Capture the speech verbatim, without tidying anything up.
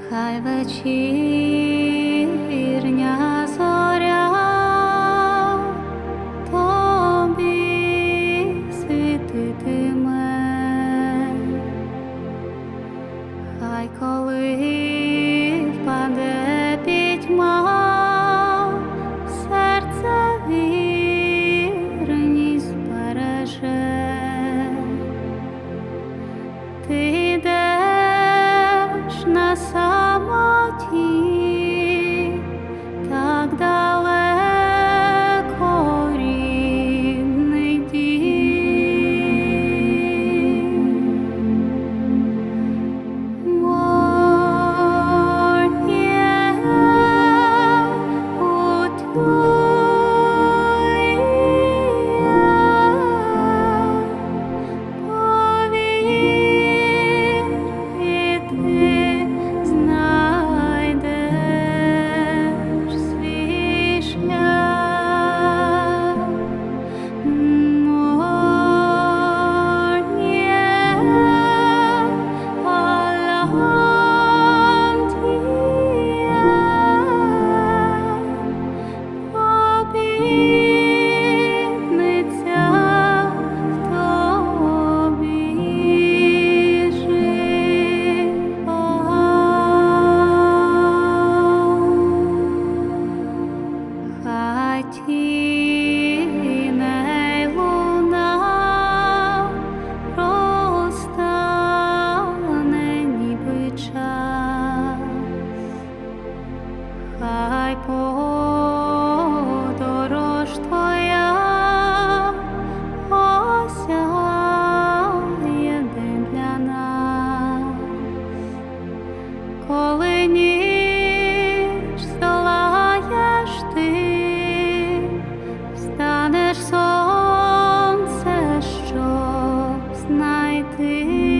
Хай вечірня зоря тобі світитиме, хай коли впаде пітьма, серце вірність збереже. Ти йдеш на самоті, так далеко рідний дім. Моє отруєння, повір, і ти знайдеш свій шлях. Моє Голландія, обітниця в тобі жива. Хай тіней луна розтане, ніби час, хай подорож твоя осяє день для нас. Коли ніч здолаєш ти, встанеш сонце, щоб знайти.